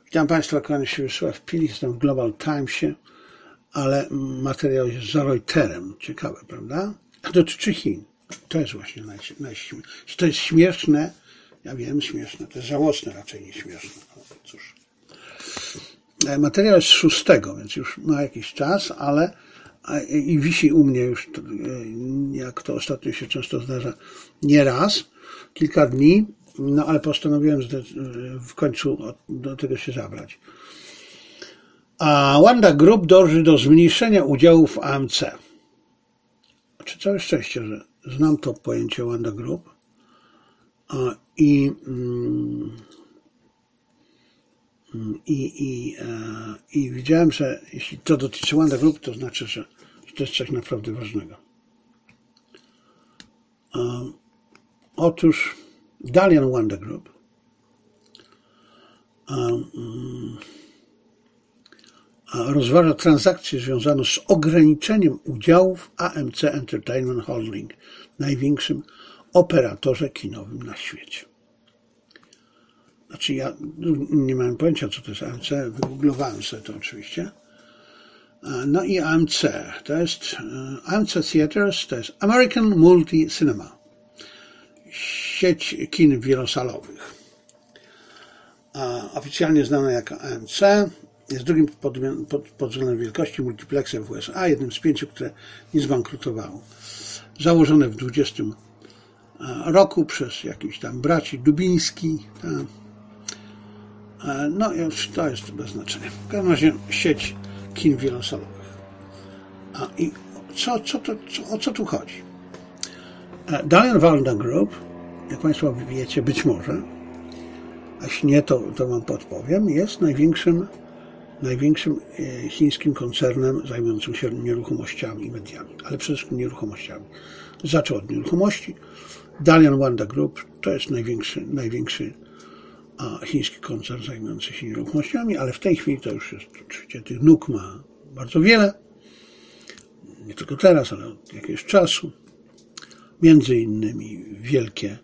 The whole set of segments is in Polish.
Witam Państwa, kłaniam się Wiesław Pilis, jestem w Global Timesie, ale materiał jest za Reuterem. Ciekawe, prawda? A dotyczy Chin. To jest właśnie najśmieszne. To jest śmieszne, ja wiem, śmieszne, to jest żałosne raczej niż śmieszne. No, cóż. Materiał jest z 6, więc już ma jakiś czas, ale i wisi u mnie już, jak to ostatnio się często zdarza, nie raz, kilka dni, no ale postanowiłem w końcu do tego się zabrać. A Wanda Group dąży do zmniejszenia udziału w AMC. Znaczy, całe szczęście, że znam to pojęcie Wanda Group i widziałem, że jeśli to dotyczy Wanda Group, to znaczy, że to jest coś naprawdę ważnego. Otóż Dalian Wanda Group rozważa transakcję związaną z ograniczeniem udziałów AMC Entertainment Holding, największym operatorze kinowym na świecie. Znaczy, ja nie miałem pojęcia, co to jest AMC, wygooglowałem sobie to oczywiście. No i AMC, to jest AMC Theatres, to jest American Multi Cinema, sieć kin wielosalowych. Oficjalnie znana jako AMC, jest drugim pod względem wielkości multiplexem w USA, jednym z 5, które nie zbankrutowało. Założone w 20 roku przez jakichś tam braci Dubiński. No już to jest bez znaczenia. W każdym razie sieć kin wielosalowych. I o co tu chodzi? Dalian Wanda Group, jak Państwo wiecie, być może, a jeśli nie, to Wam podpowiem, jest największym chińskim koncernem zajmującym się nieruchomościami i mediami, ale przede wszystkim nieruchomościami. Zaczął od nieruchomości. Dalian Wanda Group to jest największy chiński koncern zajmujący się nieruchomościami, ale w tej chwili to już jest, oczywiście tych nóg ma bardzo wiele. Nie tylko teraz, ale od jakiegoś czasu. Między innymi wielkie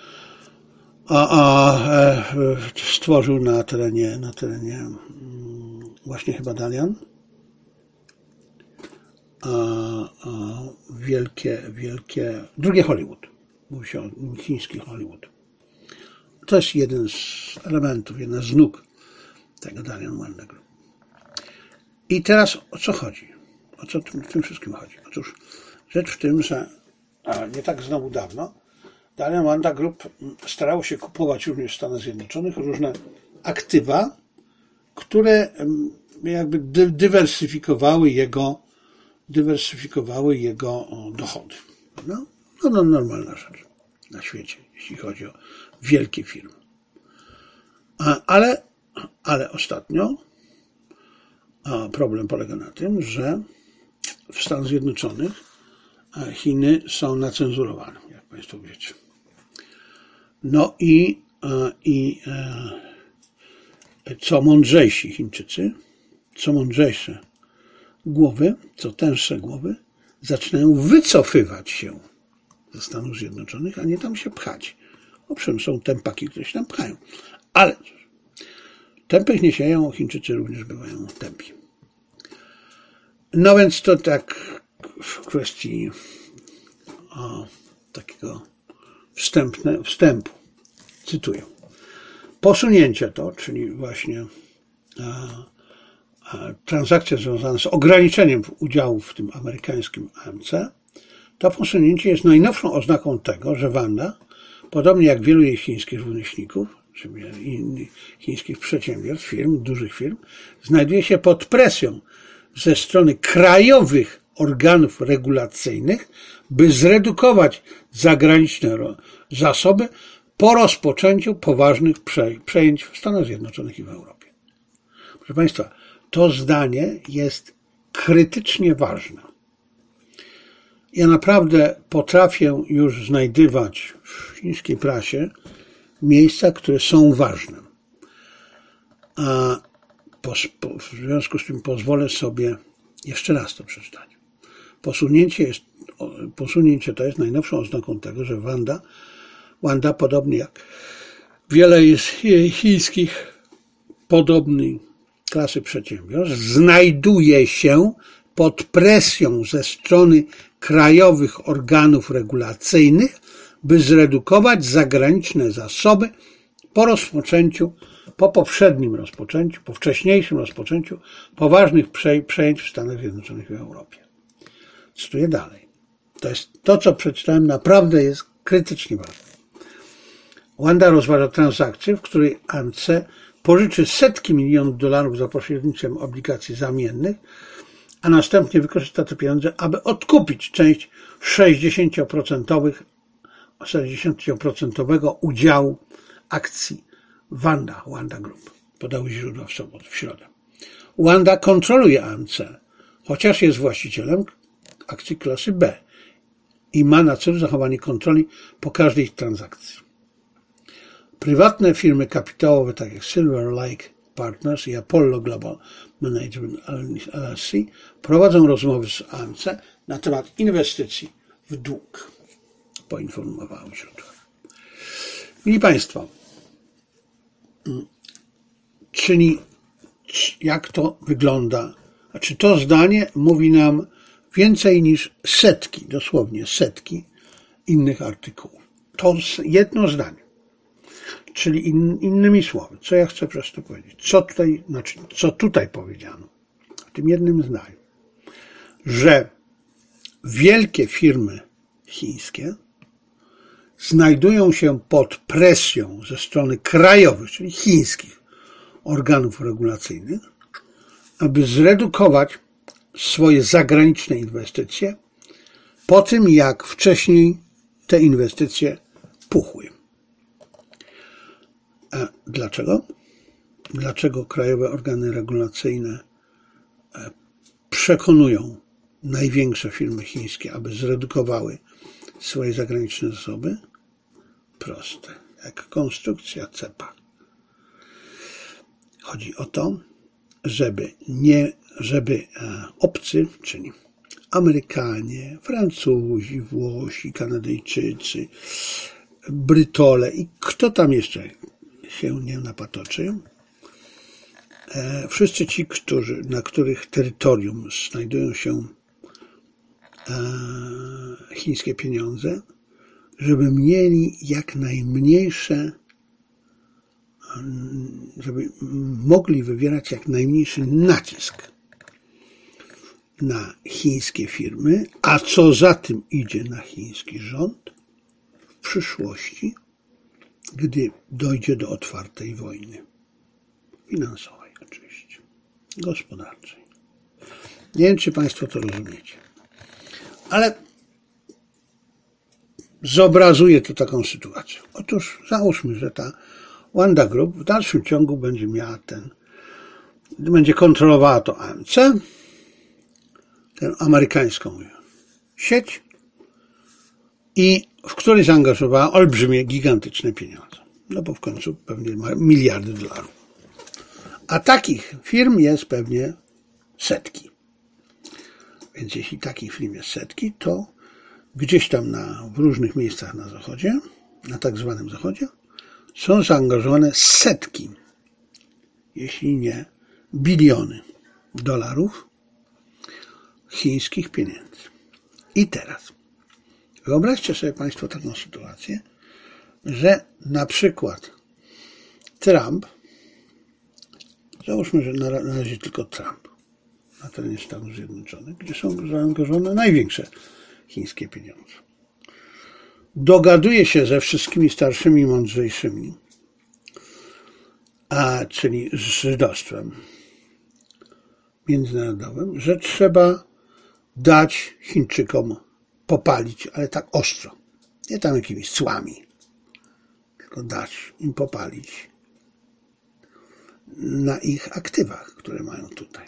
stworzył na terenie właśnie chyba Dalian wielkie drugie Hollywood. Mówi się o chiński Hollywood. To jest jeden z elementów, jedna z nóg tego Dalian Wanda Group. I teraz o co chodzi? O co w tym wszystkim chodzi? Otóż rzecz w tym, że nie tak znowu dawno Dalian Wanda Group starało się kupować również w Stanach Zjednoczonych różne aktywa, które jakby dywersyfikowały jego dochody. No normalna rzecz na świecie, jeśli chodzi o wielkie firmy. Ale ostatnio problem polega na tym, że w Stanach Zjednoczonych Chiny są nacenzurowane, jak Państwo wiecie. No i co mądrzejsi Chińczycy, co mądrzejsze głowy, co tęższe głowy zaczynają wycofywać się ze Stanów Zjednoczonych, a nie tam się pchać. Owszem, są tępaki, które się tam pchają, ale tępych nie sieją, Chińczycy również bywają tępi. No więc to tak w kwestii takiego wstępu. Cytuję. Posunięcie to, czyli właśnie transakcja związana z ograniczeniem udziałów w tym amerykańskim AMC, to posunięcie jest najnowszą oznaką tego, że Wanda, podobnie jak wielu jej chińskich rówieśników, czy innych chińskich przedsiębiorstw, firm, dużych firm, znajduje się pod presją ze strony krajowych organów regulacyjnych, by zredukować zagraniczne zasoby po rozpoczęciu poważnych przejęć w Stanach Zjednoczonych i w Europie. Proszę Państwa, to zdanie jest krytycznie ważne. Ja naprawdę potrafię już znajdywać w chińskiej prasie miejsca, które są ważne. A w związku z tym pozwolę sobie jeszcze raz to przeczytać. Posunięcie to jest najnowszą oznaką tego, że Wanda, podobnie jak wiele jest chińskich podobnej klasy przedsiębiorstw znajduje się pod presją ze strony krajowych organów regulacyjnych, by zredukować zagraniczne zasoby po wcześniejszym rozpoczęciu poważnych przejęć w Stanach Zjednoczonych i Europie. Cytuję dalej. To, co przeczytałem, naprawdę jest krytycznie ważne. Wanda rozważa transakcję, w której AMC pożyczy setki milionów dolarów za pośrednictwem obligacji zamiennych, a następnie wykorzysta te pieniądze, aby odkupić część 60% udziału akcji Wanda Group, podały źródła w środę. Wanda kontroluje AMC, chociaż jest właścicielem akcji klasy B i ma na celu zachowanie kontroli po każdej transakcji. Prywatne firmy kapitałowe, tak jak Silver Lake Partners i Apollo Global Management LLC, prowadzą rozmowy z AMC na temat inwestycji w dług, poinformowały źródła. Mili Państwo, czyli jak to wygląda? Znaczy to zdanie mówi nam więcej niż setki, dosłownie setki innych artykułów. To jedno zdanie. Czyli innymi słowy, co ja chcę przez to powiedzieć? Co tutaj powiedziano? W tym jednym zdaniu. Że wielkie firmy chińskie znajdują się pod presją ze strony krajowych, czyli chińskich organów regulacyjnych, aby zredukować swoje zagraniczne inwestycje po tym, jak wcześniej te inwestycje puchły. A dlaczego? Dlaczego krajowe organy regulacyjne przekonują największe firmy chińskie, aby zredukowały swoje zagraniczne zasoby? Proste, jak konstrukcja cepa. Chodzi o to, żeby obcy, czyli Amerykanie, Francuzi, Włosi, Kanadyjczycy, Brytole i kto tam jeszcze się nie napatoczy, wszyscy ci, na których terytorium znajdują się chińskie pieniądze, żeby mieli jak najmniejsze, żeby mogli wywierać jak najmniejszy nacisk na chińskie firmy, a co za tym idzie na chiński rząd w przyszłości, gdy dojdzie do otwartej wojny finansowej oczywiście, gospodarczej. Nie wiem, czy Państwo to rozumiecie, ale zobrazuje to taką sytuację. Otóż załóżmy, że ta Wanda Group w dalszym ciągu będzie kontrolowała to AMC, tę amerykańską sieć, i w której zaangażowała olbrzymie, gigantyczne pieniądze. No bo w końcu pewnie ma miliardy dolarów. A takich firm jest pewnie setki. Więc jeśli takich firm jest setki, to gdzieś tam w różnych miejscach na zachodzie, na tak zwanym zachodzie, są zaangażowane setki, jeśli nie biliony dolarów chińskich pieniędzy. I teraz wyobraźcie sobie Państwo taką sytuację, że na przykład Trump, załóżmy, że na razie tylko Trump na terenie Stanów Zjednoczonych, gdzie są zaangażowane największe chińskie pieniądze, dogaduje się ze wszystkimi starszymi i mądrzejszymi, czyli z żydostwem międzynarodowym, że trzeba dać Chińczykom popalić, ale tak ostro. Nie tam jakimiś cłami, tylko dać im popalić na ich aktywach, które mają tutaj.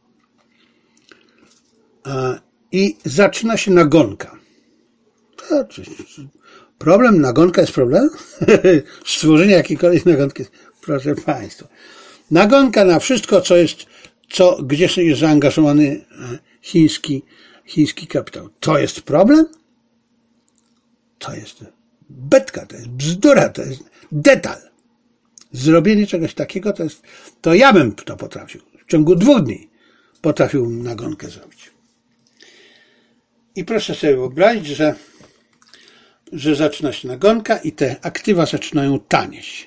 I zaczyna się nagonka. Nagonka jest problem? Stworzenie jakiejkolwiek nagonki, proszę Państwa. Nagonka na wszystko, gdzie jest zaangażowany chiński kapitał. To jest problem? To jest betka, to jest bzdura, to jest detal. Zrobienie czegoś takiego to ja bym to potrafił. W ciągu 2 dni potrafiłbym nagonkę zrobić. I proszę sobie wyobrazić, że zaczyna się nagonka i te aktywa zaczynają tanieć.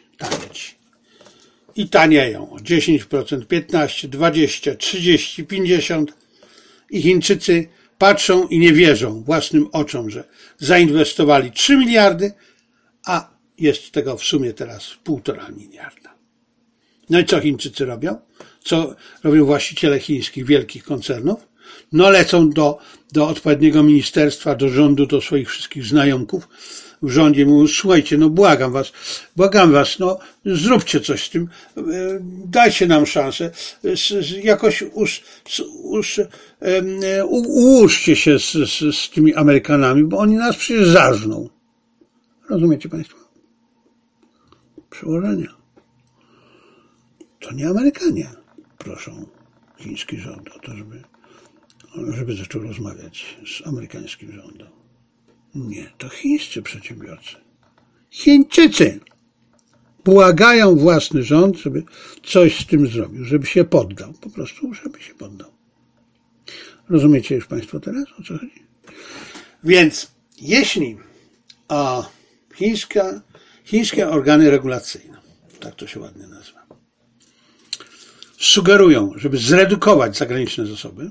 I tanieją o 10%, 15%, 20%, 30%, 50%. I Chińczycy patrzą i nie wierzą własnym oczom, że zainwestowali 3 miliardy, a jest tego w sumie teraz 1,5 miliarda. No i co Chińczycy robią? Co robią właściciele chińskich wielkich koncernów? No lecą do odpowiedniego ministerstwa, do rządu, do swoich wszystkich znajomków w rządzie. Mówią, słuchajcie, no błagam was, no zróbcie coś z tym, dajcie nam szansę, jakoś ułóżcie się z tymi Amerykanami, bo oni nas przecież zażną. Rozumiecie państwo? Przełożenia. To nie Amerykanie proszą chiński rząd o to, żeby zaczął rozmawiać z amerykańskim rządem. Nie, to chińscy przedsiębiorcy. Chińczycy błagają własny rząd, żeby coś z tym zrobił, żeby się poddał. Po prostu, żeby się poddał. Rozumiecie już państwo teraz, o co chodzi? Więc jeśli chińskie organy regulacyjne, tak to się ładnie nazywa, sugerują, żeby zredukować zagraniczne zasoby,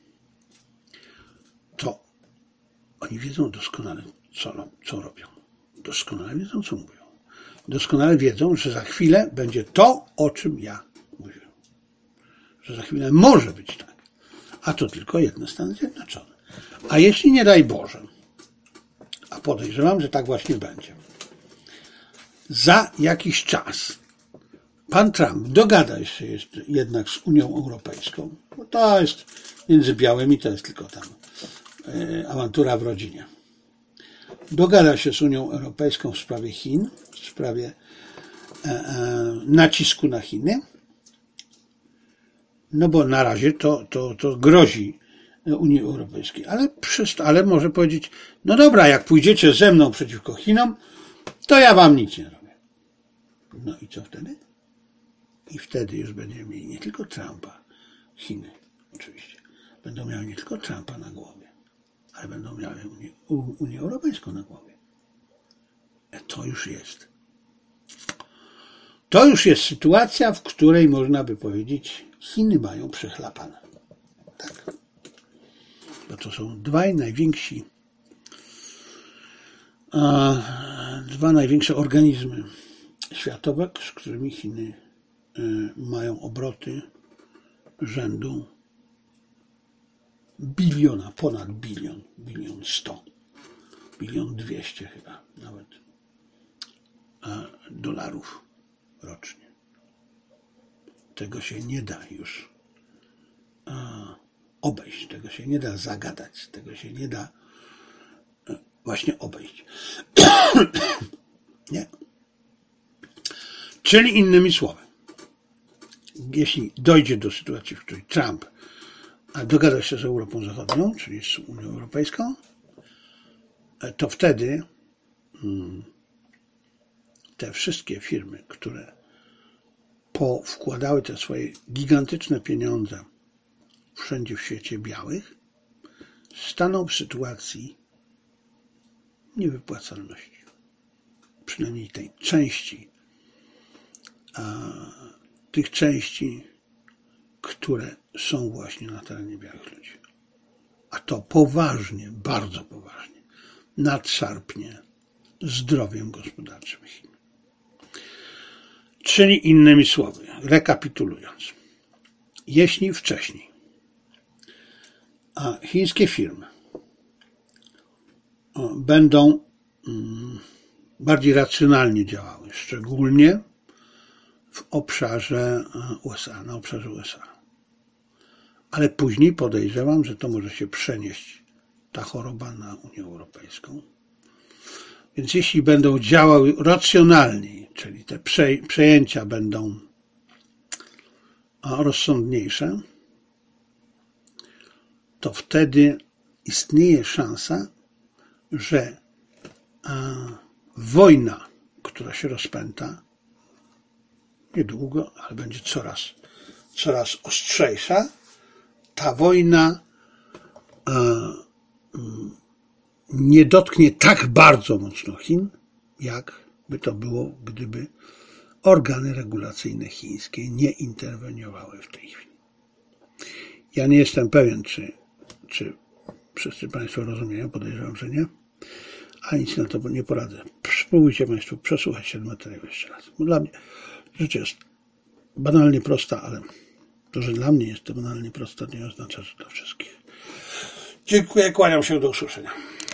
to oni wiedzą doskonale, co robią. Doskonale wiedzą, co mówią. Doskonale wiedzą, że za chwilę będzie to, o czym ja mówię. Że za chwilę może być tak. A to tylko jedne Stany Zjednoczone. A jeśli nie daj Boże, a podejrzewam, że tak właśnie będzie, za jakiś czas pan Trump dogada się jednak z Unią Europejską, bo to jest między białymi, to jest tylko tam awantura w rodzinie. Dogada się z Unią Europejską w sprawie Chin, w sprawie nacisku na Chiny, no bo na razie to grozi Unii Europejskiej, ale może powiedzieć, no dobra, jak pójdziecie ze mną przeciwko Chinom, to ja wam nic nie robię. No i co wtedy? I wtedy już będziemy mieli nie tylko Trumpa, Chiny oczywiście, będą miały nie tylko Trumpa na głowie, ale będą miały Unię Europejską na głowie. To już jest. To już jest sytuacja, w której można by powiedzieć, Chiny mają przechlapane. Tak. Bo to są dwa największe organizmy światowe, z którymi Chiny mają obroty rzędu biliona, ponad bilion 100, 1,2 chyba nawet dolarów rocznie. Tego się nie da już obejść, tego się nie da zagadać, tego się nie da właśnie obejść. Nie. Czyli innymi słowy, jeśli dojdzie do sytuacji, w której Trump dogada się z Europą Zachodnią, czyli z Unią Europejską, to wtedy te wszystkie firmy, które wkładały te swoje gigantyczne pieniądze wszędzie w świecie białych, staną w sytuacji niewypłacalności. Przynajmniej tej części, tych części, które są właśnie na terenie białych ludzi. A to poważnie, bardzo poważnie nadszarpnie zdrowiem gospodarczym Chin. Czyli innymi słowy, rekapitulując, jeśli wcześniej chińskie firmy będą bardziej racjonalnie działały, szczególnie w obszarze USA, na obszarze USA. Ale później podejrzewam, że to może się przenieść, ta choroba, na Unię Europejską. Więc jeśli będą działały racjonalniej, czyli te przejęcia będą rozsądniejsze, to wtedy istnieje szansa, że wojna, która się rozpęta, niedługo, ale będzie coraz ostrzejsza. Ta wojna nie dotknie tak bardzo mocno Chin, jak by to było, gdyby organy regulacyjne chińskie nie interweniowały w tej chwili. Ja nie jestem pewien, czy wszyscy Państwo rozumieją, podejrzewam, że nie, a nic na to nie poradzę. Spróbujcie Państwo przesłuchać ten materiał jeszcze raz. Bo dla mnie rzecz jest banalnie prosta, ale to, że dla mnie jest to banalnie prosta, nie oznacza, że dla wszystkich. Dziękuję, kłaniam się, do usłyszenia.